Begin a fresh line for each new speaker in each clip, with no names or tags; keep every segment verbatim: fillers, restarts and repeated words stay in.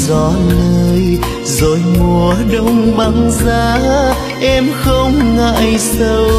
gió lời, rồi mùa đông băng giá em không ngại sầu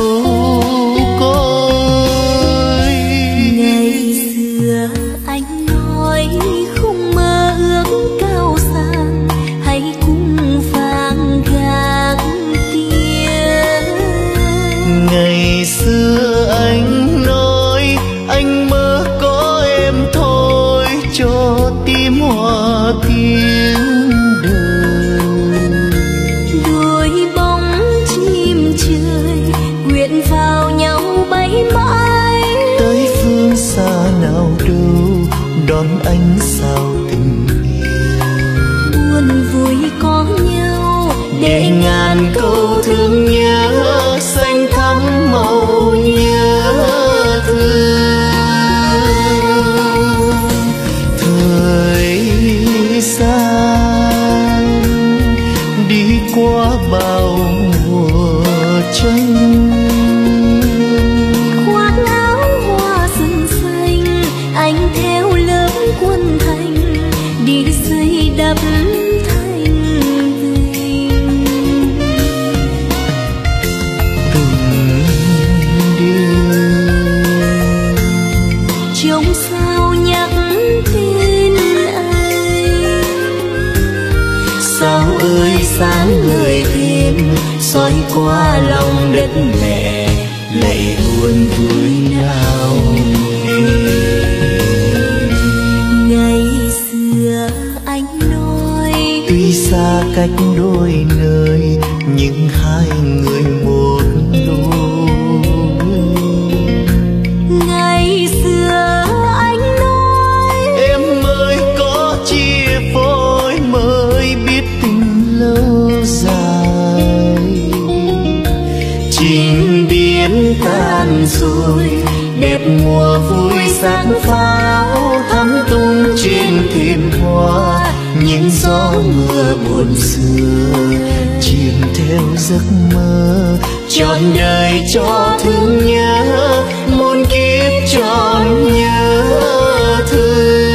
côi.
Ngày xưa anh nói không mơ ước cao sang, hãy cùng vàng gác kia.
Ngày xưa anh nói anh mơ có em thôi, cho tim hoa tiếng đời.
Đôi bóng chim trời quyện vào nhau bay mãi,
tới phương xa nào đâu đón ánh sao tình yêu.
buồn vui có nhau
để ngàn câu thương nhớ xanh thắm màu nhớ thương. Thời gian đi qua bao mùa tranh,
khoác áo hoa rừng xanh, anh theo lớp quân hành đi xây đắp thành tình.
từng đêm
Trông sao nhắc tên anh,
sao ơi sáng ngời thêm soi qua lòng đất mẹ, lạy buồn vui nào
ngày xưa anh nói
tuy xa cách đôi nơi nhưng hai người một lối.
ngày xưa anh nói
Em mới có chia phôi mới biết tình lâu dài, trình biến tan rồi đẹp mùa vui sáng pháo thắm tung trên thềm hoa. Những gió mưa buồn xưa chìm theo giấc mơ, trọn đời cho thương nhớ muôn kiếp trọn nhớ thương.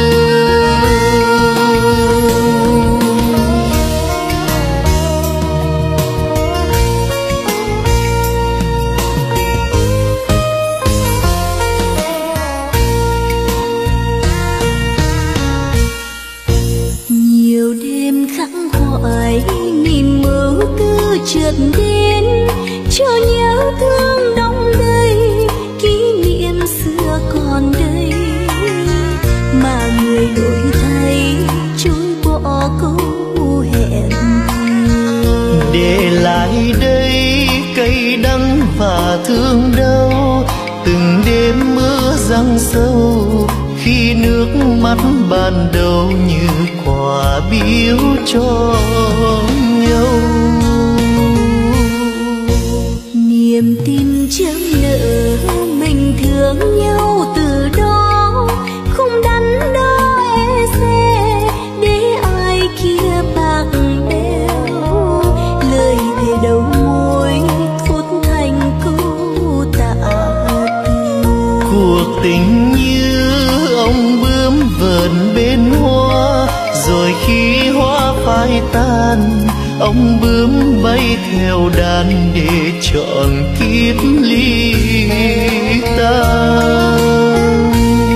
nhiều đêm khắc khoải niềm mơ cứ chợt đến, cho nhớ thương đong đầy kỷ niệm xưa còn đây, mà người đổi thay trôi bỏ câu hẹn thề.
Để lại đây cây đắng và thương đau, từng đêm mưa giăng sâu khi nước mắt ban đầu như quà biếu cho nhau.
Niềm tin chớm nở mình thương nhau từ đó, không đắn đo e dè để ai kia bạc bẽo, lời thề đầu môi thốt thành câu tạ từ.
Cuộc tình như ông bướm vờn bên hoa, rồi khi hoa phai tan ông bướm bay theo đàn để chọn kiếp ly tan.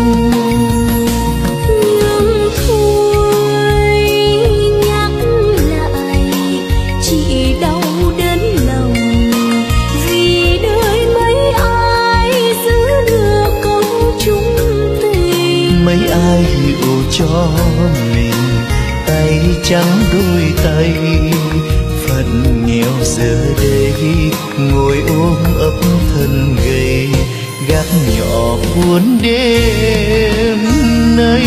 Nhưng thôi nhắc lại chỉ đau đớn lòng, vì đời mấy ai giữ được câu chung tình.
Mấy ai hiểu cho mình tay trắng đôi tay, phận nghèo giờ đây ngồi ôm ấp thân gầy, gác nhỏ buồn đêm nay.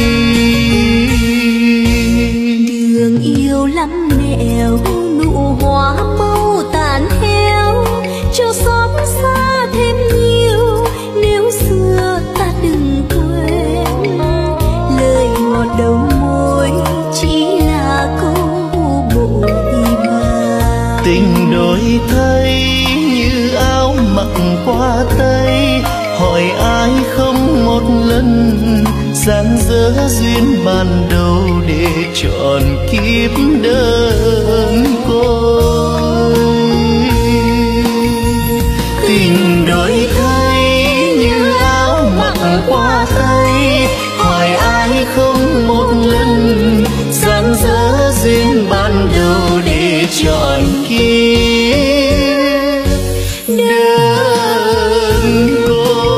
Đường yêu lắm nẻo nụ hoa mau tàn héo, cho xót xa thêm nhiều nếu xưa ta đừng quên. Lời ngọt đầu môi chỉ là câu bội bạc,
Tình đổi thay như áo mặc qua tay, hỏi ai không một lần dang dở lỡ duyên ban đầu để chọn kiếp đơn côi. Tình đổi thay như áo mặc qua tay, hỏi ai không một lần sáng dỡ duyên ban đầu để chọn kiếp đơn côi.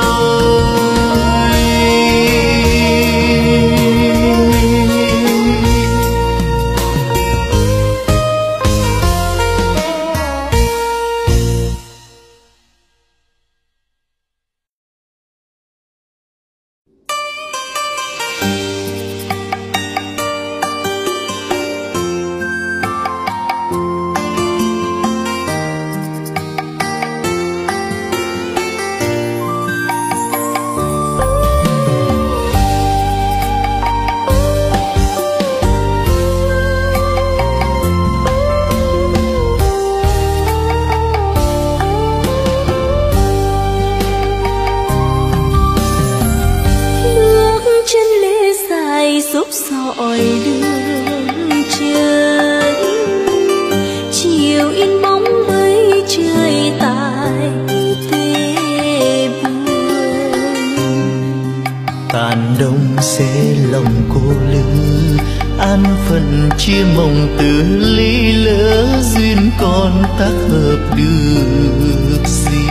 Chia mộng từ ly lỡ duyên còn tác hợp được gì.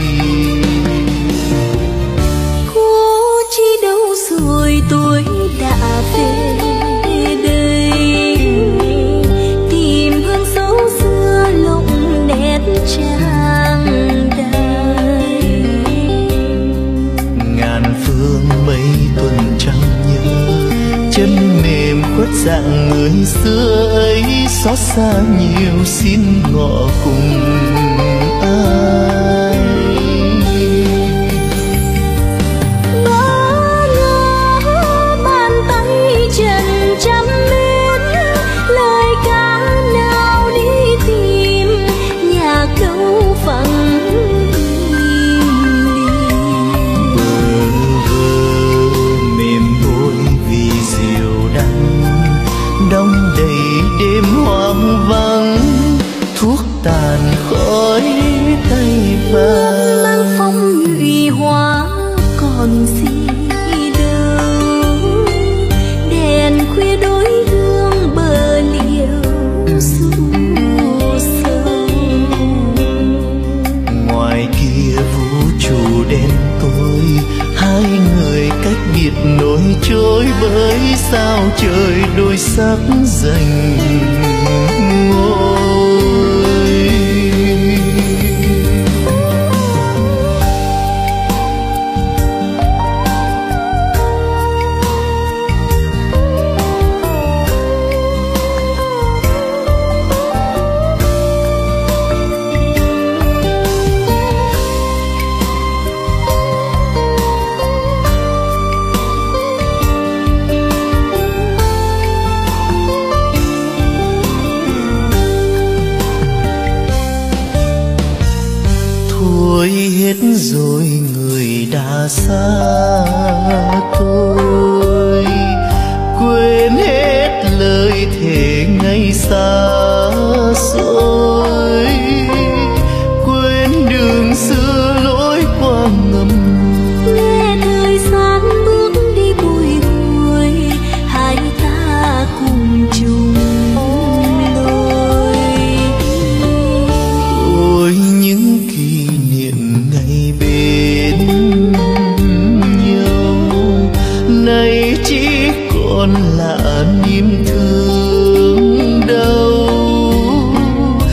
Cô chi đâu rồi tôi đã về đây, tìm hương dấu xưa lộng nét trang đài.
Ngàn phương mấy tuần trăng nhớ, chân mềm khuất dạng người xưa ấy, xót xa nhiều xin ngọ cùng ai.
Bỡ ngỡ bàn tay trần trăm mến, lời ca nào đi tìm nhà câu vắng
đông đầy đêm hoang vắng, thuốc tàn khói tay vàng.
mang phong nhụy hoa còn gì đâu, đèn khuya đối hương bờ liễu du sâu.
Ngoài kia vũ trụ đen tối, hai người cách biệt nổi trôi bởi sao trời đôi sắc dành ngôi. Hết rồi người đã xa tôi, quên hết lời thề ngày xa xôi, quên đường xưa lối qua ngầm.
Nghe thời gian bước đi bồi hồi, hai ta cùng chung lối.
Ôi những kỷ niệm ngày bên nhau, nay chỉ còn là niềm thương đau.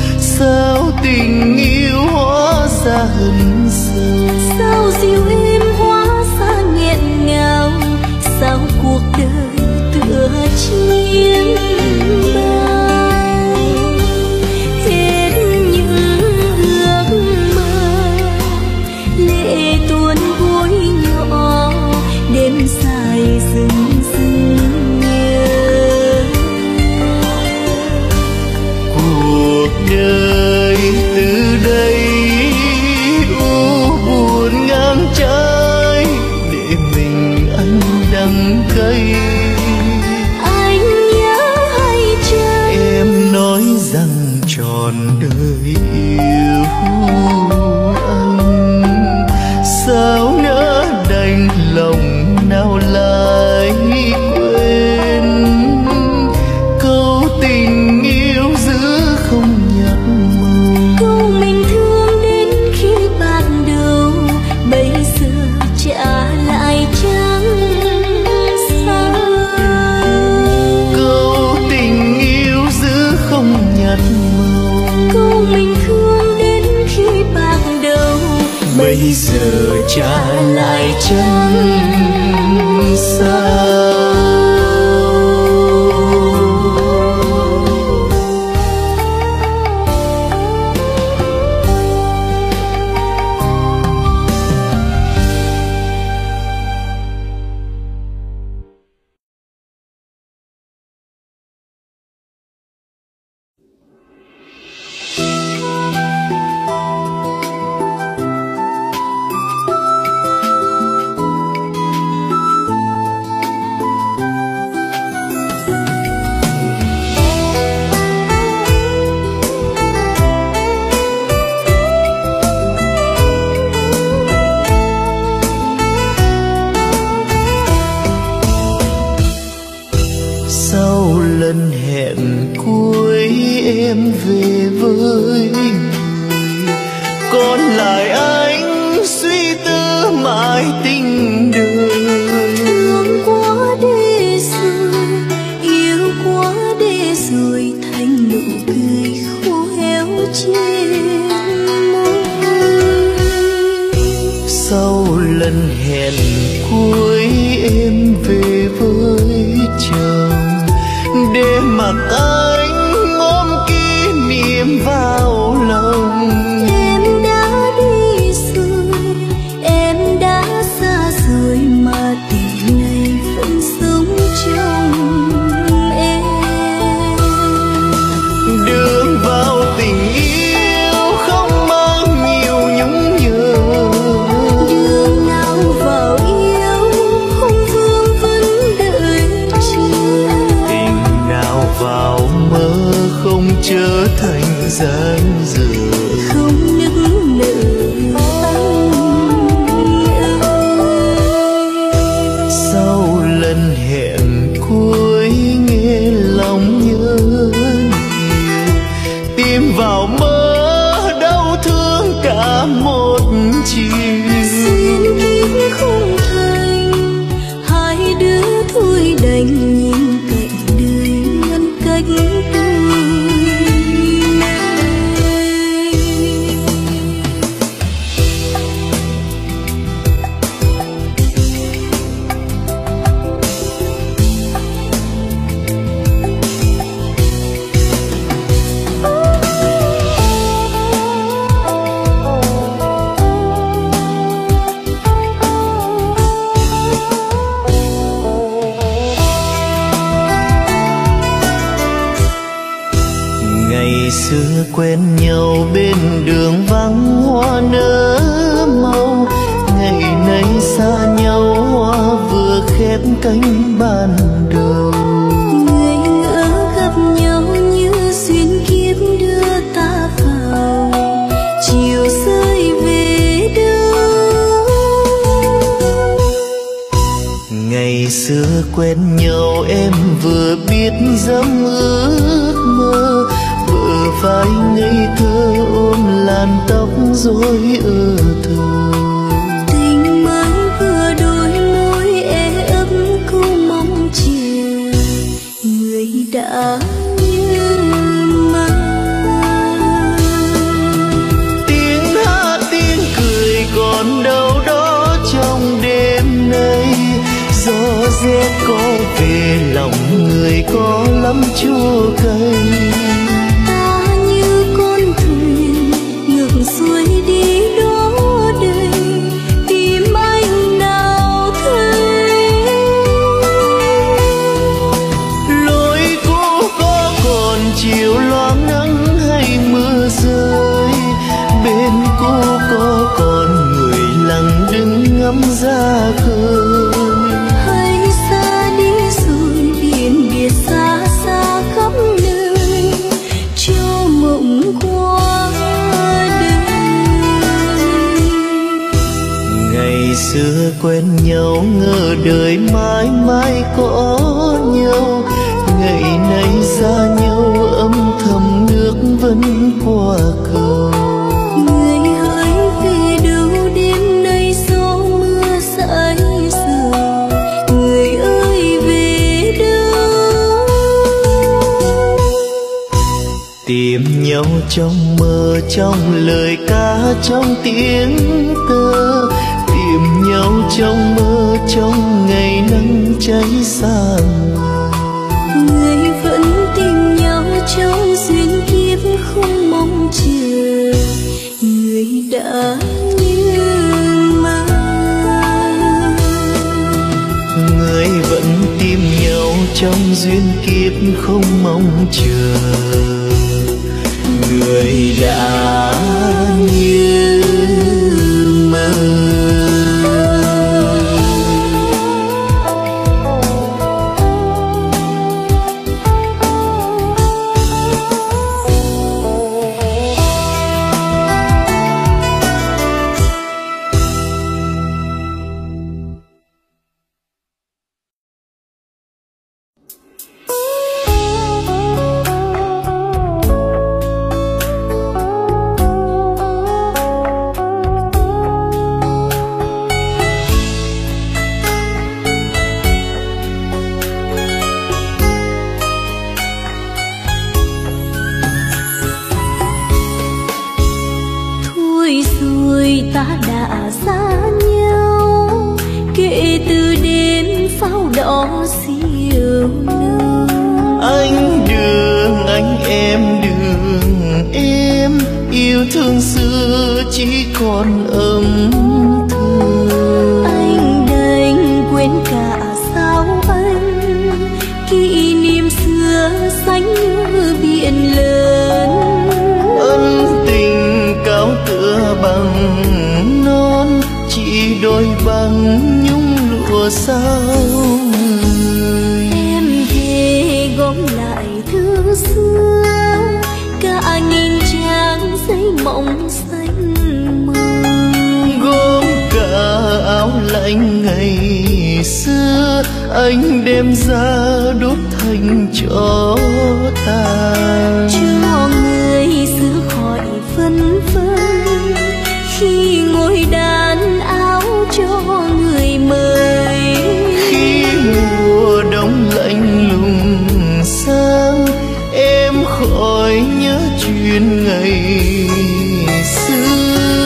trả lại chân sao. tìm nhau trong mơ, trong lời ca, trong tiếng tơ, tìm nhau trong mơ, trong ngày nắng cháy xa mờ.
Người vẫn tìm nhau trong duyên kiếp không mong chờ, người đã như mơ.
Người vẫn tìm nhau trong duyên kiếp không mong chờ, người đã như mơ. Anh đem ra đốt thành cho tàn,
cho người xưa khỏi phân vân khi ngồi đàn áo cho người mời.
Khi mùa đông lạnh lùng sang, em khỏi nhớ chuyện ngày xưa.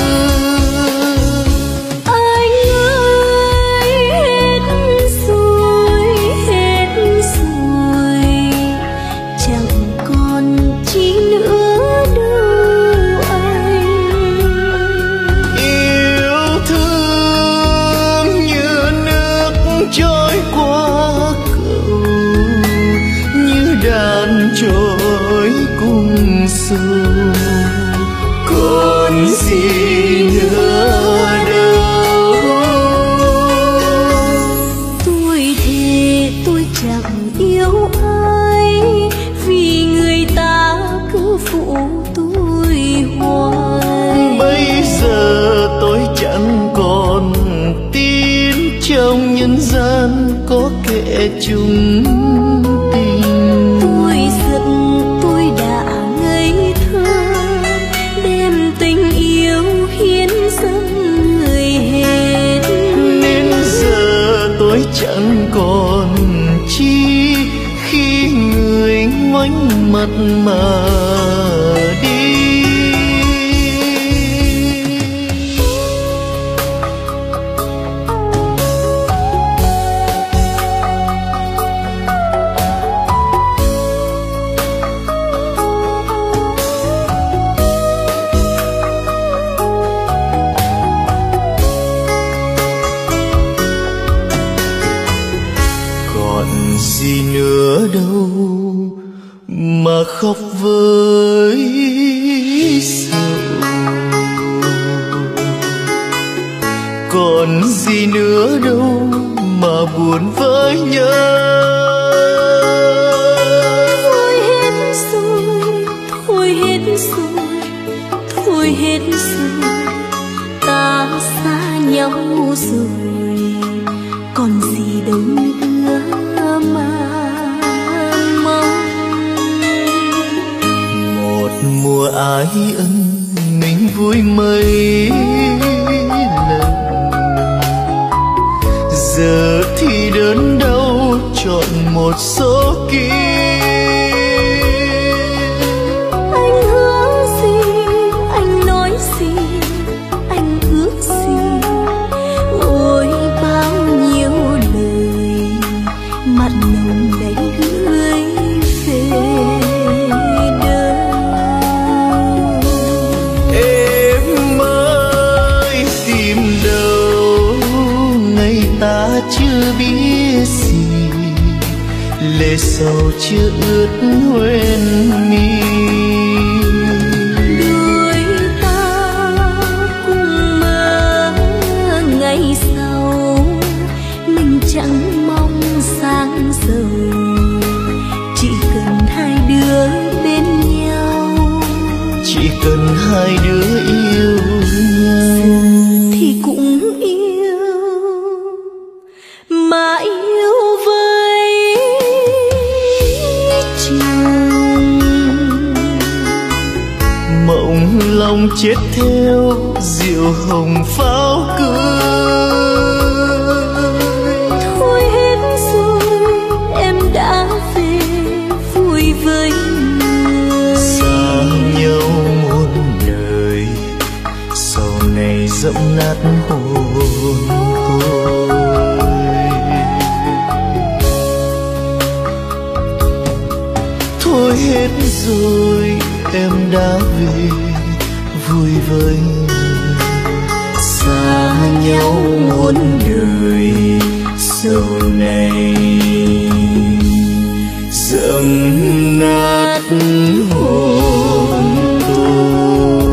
Còn gì nữa đâu.
Tôi thề tôi chẳng yêu ai, vì người ta cứ phụ tôi hoài.
Bây giờ tôi chẳng còn tin trong nhân gian có kẻ chung tình.
Tôi giận tôi đã ngây thơ, đem tình yêu hiến dâng người hết.
Nên giờ tôi chẳng còn chi khi người ngoảnh mặt mà đi. Gì nữa đâu mà khóc với sầu, còn gì nữa đâu mà buồn với nhớ.
Thôi hết rồi, thôi hết rồi, thôi hết rồi, ta xa nhau rồi, còn gì đâu nữa mà mong.
Một mùa ái ân mình vui mấy lần, giờ thì đớn đau chọn một số kiếp.
Anh hứa gì, anh nói gì, anh ước gì,
sầu chưa ướt hoen mi.
Đôi ta cùng mơ ngày sau, mình chẳng mong sáng giàu, chỉ cần hai đứa bên nhau.
Chỉ cần hai đứa yêu nhau
thì cũng yêu mà yêu với chồng.
Mộng lòng chết theo rượu hồng pháo cười.
Thôi hết rồi em đã về vui với người.
Xa nhau muôn đời sau này dẫm nát hồn tôi. Thôi hết rồi em đã về vui với người. Xa nhau muôn đời sau này dẫm nát hồn tôi.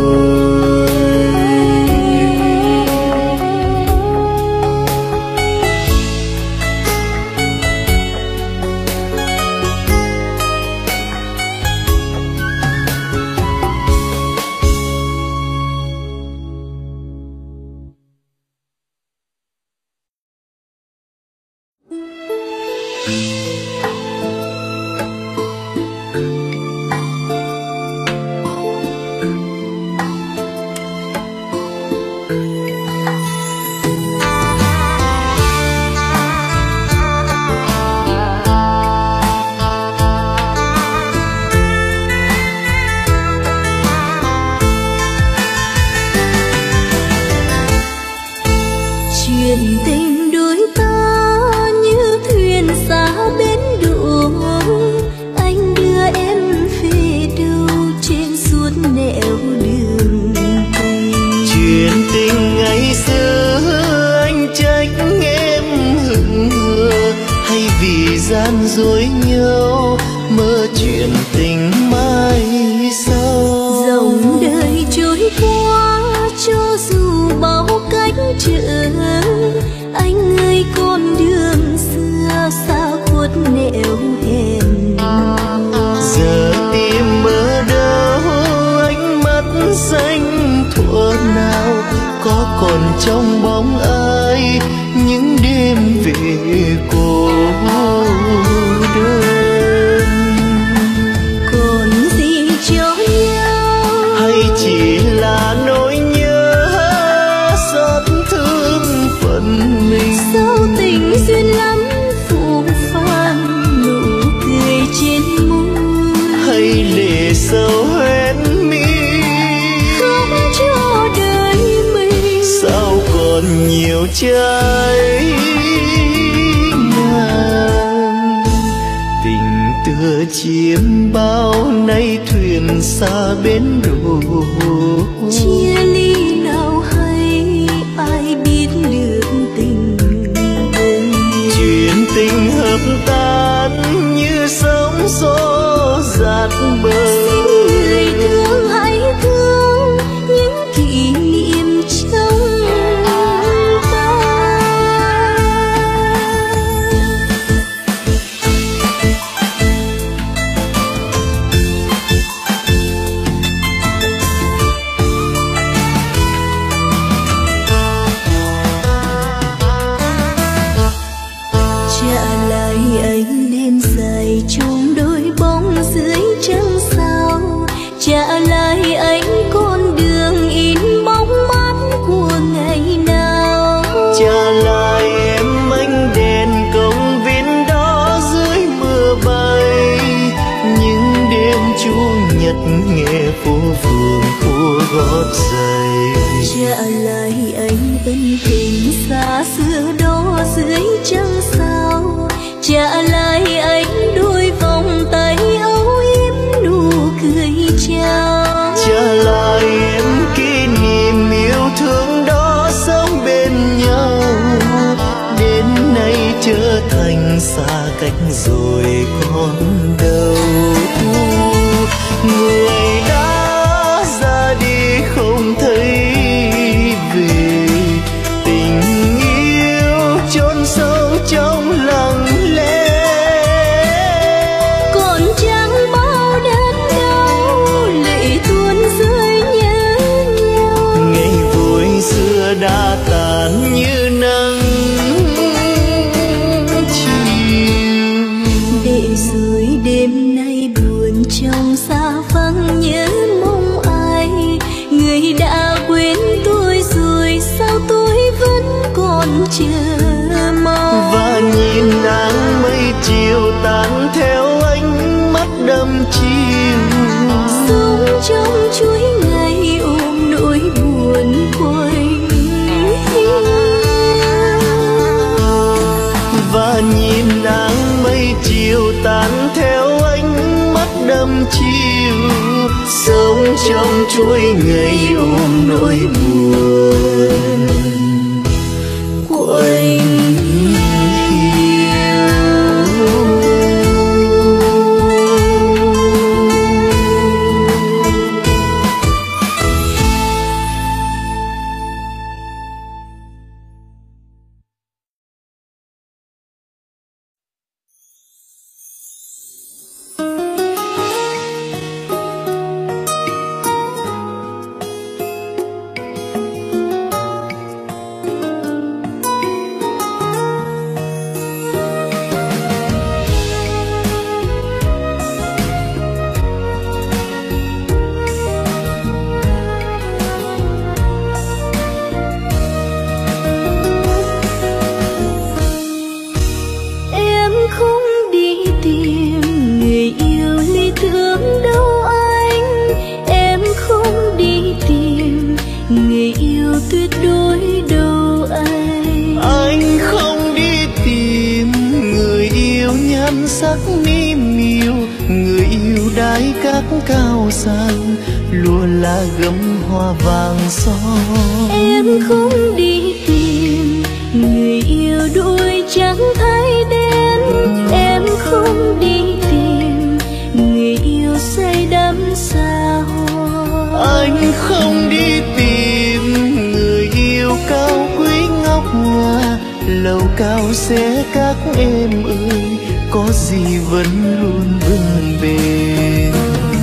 Chuyện tình đôi ta như thuyền xa bến đỗ, anh đưa em về đâu trên suốt nẻo đường tình.
Chuyện tình ngày xưa anh trách em hững hờ, hay vì gian dối nhau mơ chuyện tình mai sau.
Dòng đời trôi qua cho dù bao cách trở, anh ơi con đường xưa xa khuất nẻo hẹn.
Giờ tìm ở đâu ánh mắt xanh thuở nào, có còn trong bóng ai những đêm về cô đơn.
Còn gì cho nhau
hay chỉ là nỗi nhớ xót thương phận mình.
sao tình duyên lắm phù phàng nụ cười trên môi,
hay lệ sâu hoen mi
khóc cho đời mình.
sao còn nhiều trái ngang. Tình tựa chiếm bao nay thuyền xa bến đỗ.
Chia ly nào hay ai biết được tình đời.
Chuyện tình hợp tan như sóng gió dạt bờ.
Người thương hãy thương những kỷ niệm trong ta. Trả lại anh đêm dài chôn đôi bóng dưới trăng sao. Trả lại anh con đường in bóng mát của ngày nào.
Trả lại em ánh đèn công viên đó dưới mưa bay. Những đêm chủ nhật nghe phố phường phố gót giày.
Trả lại anh ân tình xa xưa đó dưới trăng sao. Trả lại anh đôi vòng tay âu yếm nụ cười chào.
Trả lại em kỷ niệm yêu thương đó sống bên nhau. Đến nay trở thành xa cách rồi có đầm chiều.
Sống trong chuỗi ngày ôm nỗi buồn quạnh
và nhìn nắng mây chiều tan theo ánh mắt đầm chiều. Sống trong chuỗi ngày ôm nỗi buồn quạnh. Cao sang lúa lá gấm hoa vàng son.
Em không đi tìm người yêu đuôi trắng thay đen. Em không đi tìm người yêu say đắm xa hoa.
Anh không đi tìm người yêu cao quý ngọc ngà lầu cao sẽ các em ơi, có gì vẫn luôn vững bền.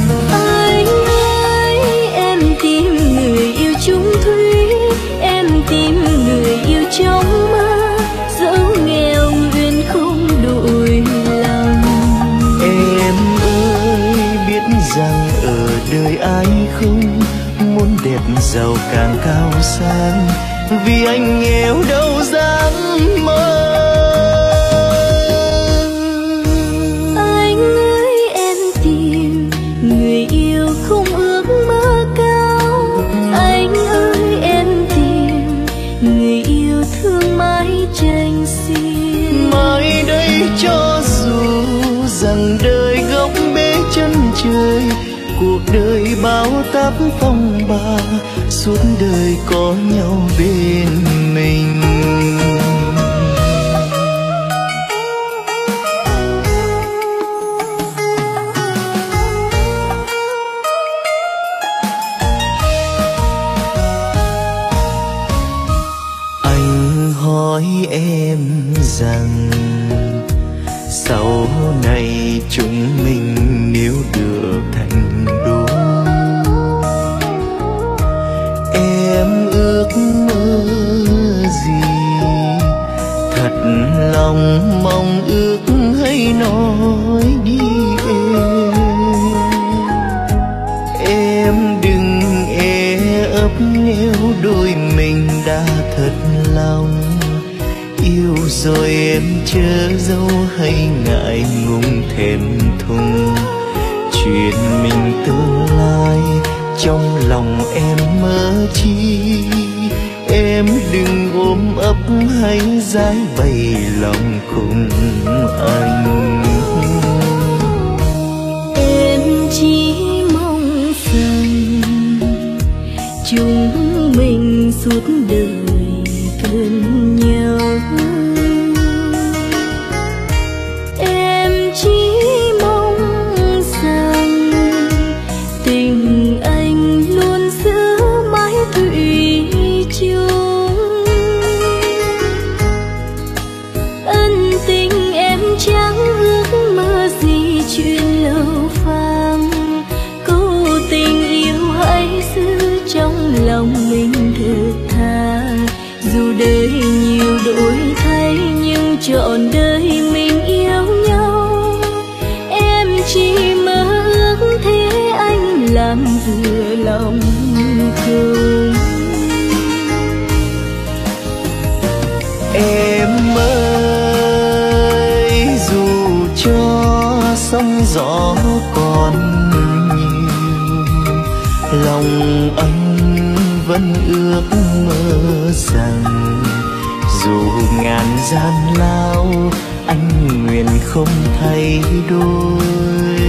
Trong mơ dẫu nghèo nguyện không đổi lòng.
Em ơi biết rằng ở đời ai không muốn đẹp giàu càng cao sang, vì anh nghèo đâu dám mơ.
Anh ơi em tìm người yêu không ước mơ cao. Anh ơi em tìm người yêu thương mãi tranh xiên.
Mai đây cho dù rằng đời góc bế chân trời, cuộc đời bao táp phong ba, suốt đời có nhau bên mình. Hỏi em rằng sau này chúng mình nếu được thành đôi, em ước mơ gì? Thật lòng mong ước hãy nói đi em. Em đừng e ấp nếu đôi mình đã thật lòng. Yêu rồi em chớ dâu hay ngại ngùng thẹn thùng. Chuyện mình tương lai trong lòng em mơ chi. Em đừng ôm ấp hay dãi bày lòng cùng anh.
Em chỉ mong rằng chúng mình suốt đời bên nhau. Em chỉ mong rằng tình anh luôn giữ mãi thủy chung. Ân tình em chẳng ước mơ gì chuyện lâu phang. Câu tình yêu hãy giữ trong lòng mình thật tha. Dù đời nhiều đổi thay nhưng trọn đời mình yêu nhau. Em chỉ mơ ước thế anh làm vừa lòng không.
Em ơi dù cho sóng gió còn nhiều, lòng anh vẫn ước mơ rằng dù ngàn gian lao anh nguyện không thay đổi.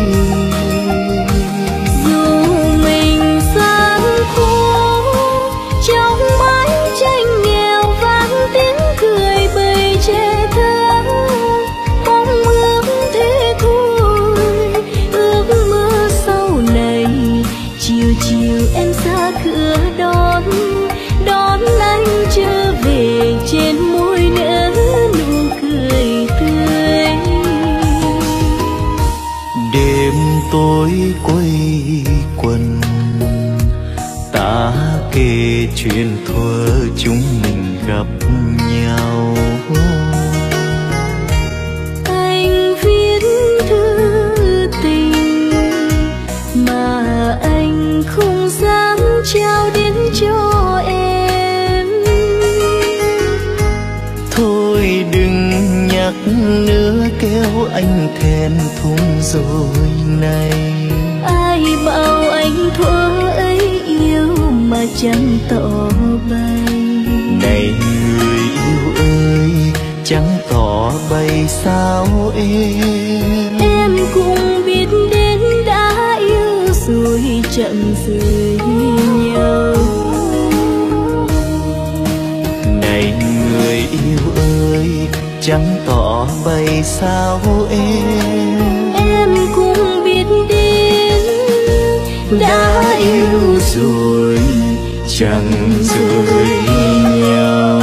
Dù mình gian khổ trong mái tranh nghèo vang tiếng cười bầy trẻ thơ, mong ước thế thôi, ước mơ sau này chiều chiều em ra cửa đón đón anh trở về, trên môi nở nụ cười tươi.
Đêm tối quây quần ta kể chuyện thuở chúng mình gặp nhau.
Anh viết thư tình mà anh không dám trao đến cho em.
Thôi đừng nhắc nữa kéo anh thẹn thùng rồi này.
Ai bảo anh thuở ấy yêu mà chẳng tỏ bày.
Này người yêu ơi chẳng tỏ bày sao em.
Em cũng biết đến đã yêu rồi chẳng rời nhau.
Này người yêu ơi chẳng tỏ bày sao em.
Em cũng biết đến
đã yêu rồi chẳng rời nhau.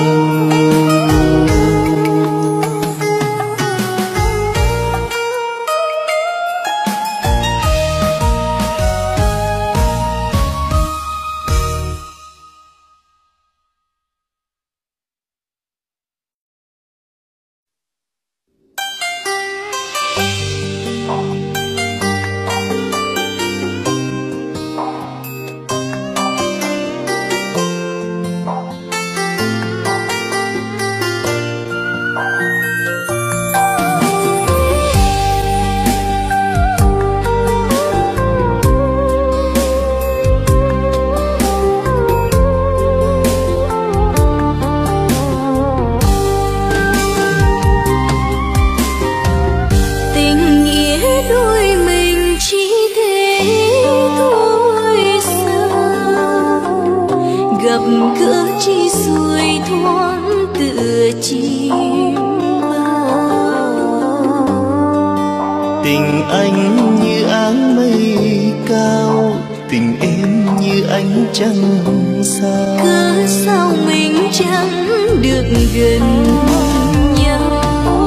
Tình anh như áng mây cao, tình em như ánh trăng sao.
Cớ sao mình chẳng được gần nhau.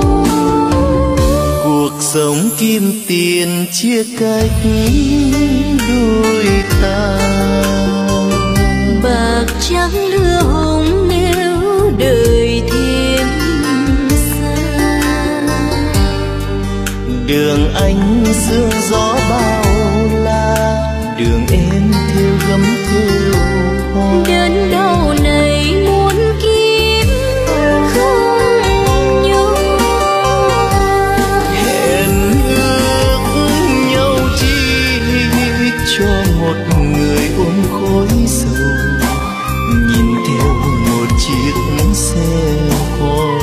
Cuộc sống kim tiền chia cách đôi ta.
Bạc trắng lưa hồng nếu đời thêm xa.
Đường anh sương gió bao la, đường em theo gấm theo hoa.
Đến đâu này muốn kiếm không nhau.
Hẹn ước nhau chi cho một người ôm khói sầu, nhìn theo một chiếc xe hoa.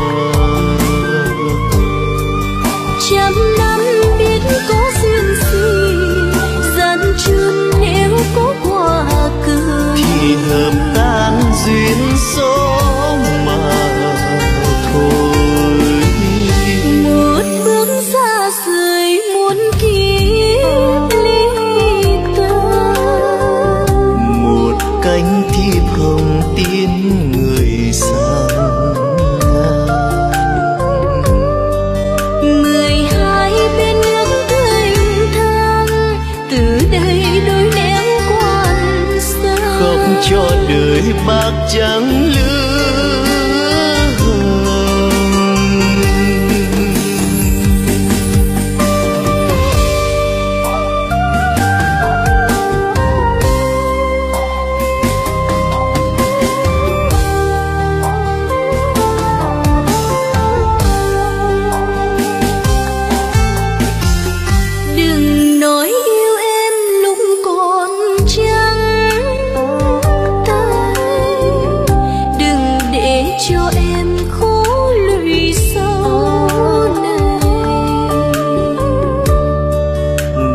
Trăm năm biết có duyên gì, gian truân nếu có quả cờ
thì hợp tan duyên số mà thôi.
một bước xa rời muôn kiếp ly tơ,
một cánh thiệp hồng tiến người sang ngang.
mười hai bên nước thanh thang, từ đây đôi nẻo quan xa.
Không cho đời bạc trắng lứa hồng.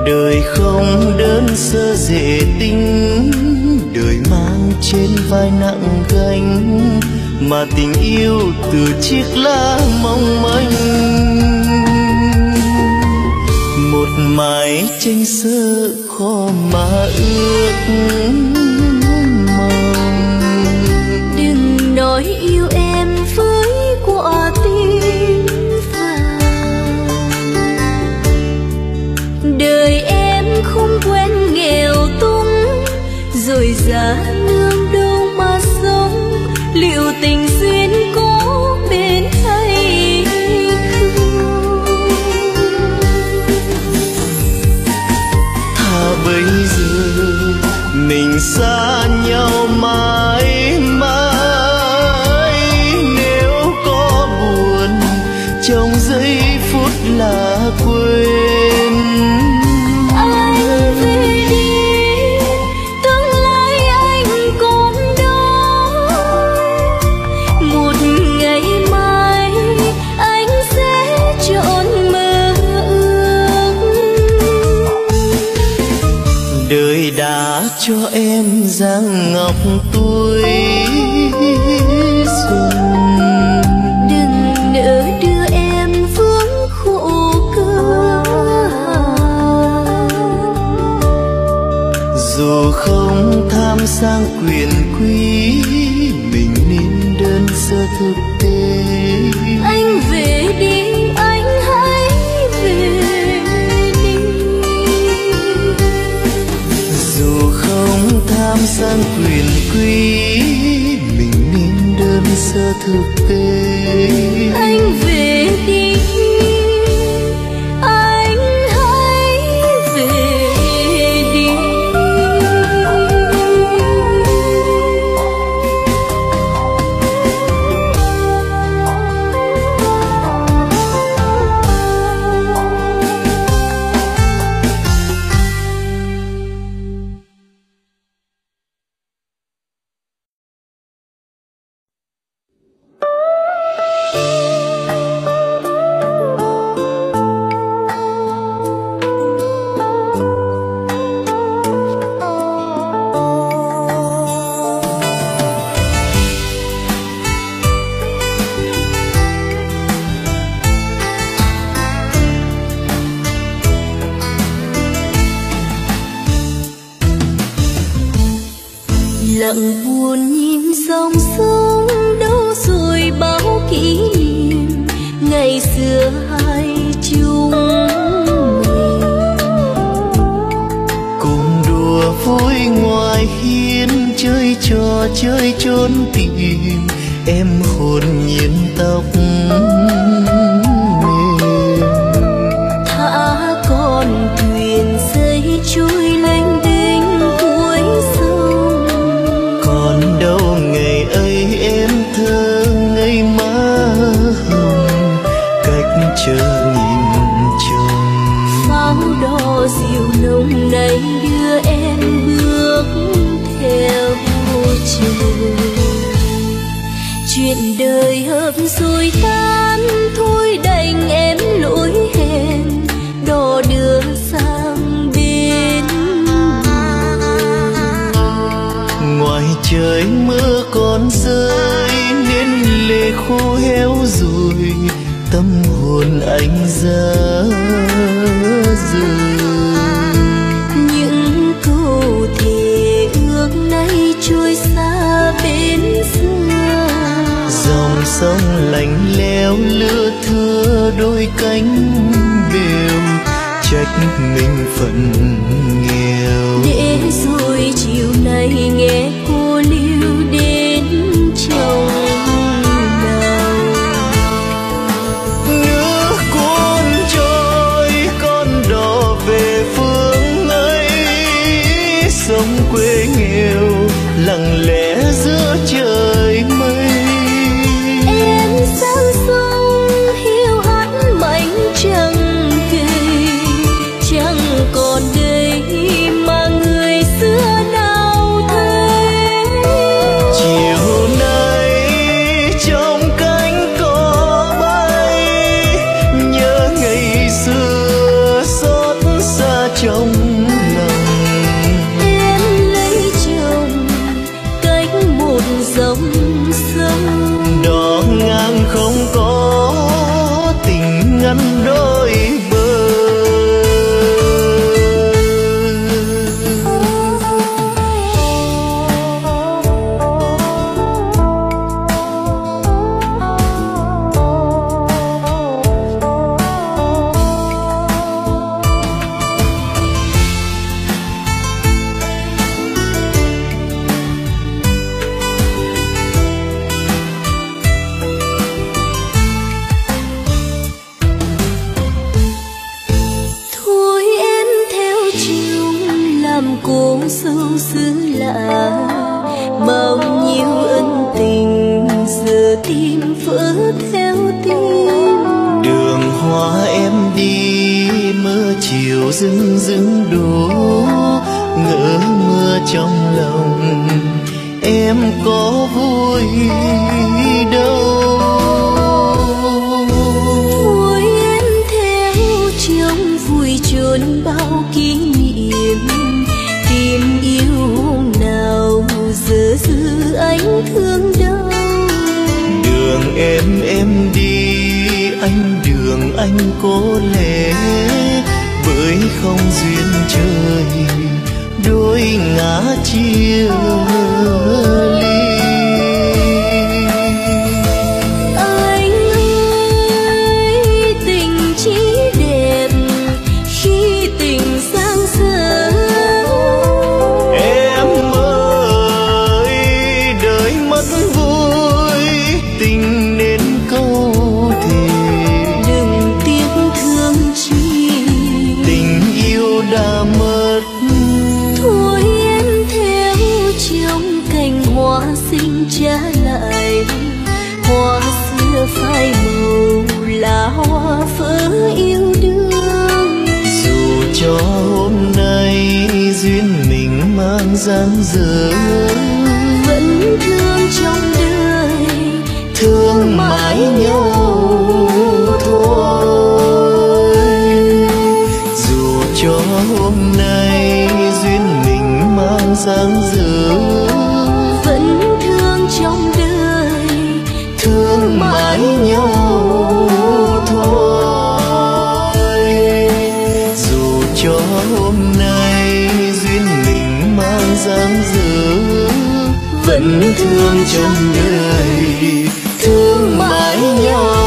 Đời không đơn sơ dễ tính, đời mang trên vai nặng gánh, mà tình yêu từ chiếc lá mong manh. Một mái tranh sơ khó mà ước mong.
Đừng nói yêu em với quả tim vàng, đời em không quen nghèo túng, rồi giá nương đâu mà sống. Liệu tình duyên có bên hay không?
Thà bây giờ mình xa nhau mãi mãi, nếu có buồn trong giây phút là quên.
Anh về đi, tương lai anh còn đó. Một ngày mai anh sẽ chọn mơ ước.
Đời đã cho em dáng ngọc tuổi xuân,
Đừng nỡ đưa em vướng khổ cơ.
dù không tham sang quyền quý, mình nên đơn sơ thực tế.
Anh về đi, anh hãy về đi.
Dù không tham sang quyền quý, mình nên đơn sơ thực tế.
Anh về đi, anh hãy về đi. Lặng buồn nhìn dòng sông, đâu rồi bao kỷ niệm ngày xưa hai chúng mình.
Cùng đùa vui ngoài hiên, chơi trò chơi trốn tìm, em hồn nhiên tóc mềm.
Thả con thuyền dây trôi lênh đênh cuối sông.
Còn đâu ngày ấy em thơ ngây má hồng, cách chờ nhìn chồng.
Pháo đỏ dịu nồng này đưa em bước theo trời. Chuyện đời hợp rồi tan, thôi đành em lỗi hẹn, đò đưa sang bên.
Ngoài trời mưa còn rơi, nên lệ khô héo rồi, tâm hồn anh ra rời.
Những câu thề ước nay trôi xa bên xưa.
Dòng sông lạnh lẽo lưa thưa đôi cánh bèo, trách mình phận nghèo.
Để rồi chiều nay nghe cô lưu đến chồng nào.
Nước cuốn trôi con đò về phương ấy, sông quê nghèo lặng lẽ giữa trời mây.
Em sang sông hiu hắt mảnh trăng cây, chẳng còn đây mà người xưa nào thấy.
Chiều nay trong cánh cỏ bay, nhớ ngày xưa xót xa trong
sâu xứ lạ, bao nhiêu ân tình giờ tim vỡ theo tim.
Đường hoa em đi mưa chiều rưng rưng đổ, ngỡ mưa trong lòng em có vui đâu.
Vui em theo trong vui chốn bao kỷ niệm, tình yêu hôm nào giờ dư anh thương đau.
Đường em em đi anh đường anh cố lẽ, bởi không duyên trời đôi ngã chia ly.
Anh ơi tình chỉ đẹp khi tình sang sớm.
Em ơi đời mất vui tình nên câu thề,
Đừng tiếc thương chi
tình yêu đã mất.
thôi em theo trong cành hoa xinh trả lại, hoa xưa phai màu là hoa phớ yêu đương.
Dù cho hôm nay duyên mình mang dang dở,
Vẫn thương trong đời
thương mãi nhau thôi. Dù cho hôm nay duyên mình mang dang dở,
vẫn thương trong đời
thương mãi nhau thôi. Dù cho hôm nay duyên mình mang dang dở, vẫn thương trong đời thương mãi nhau.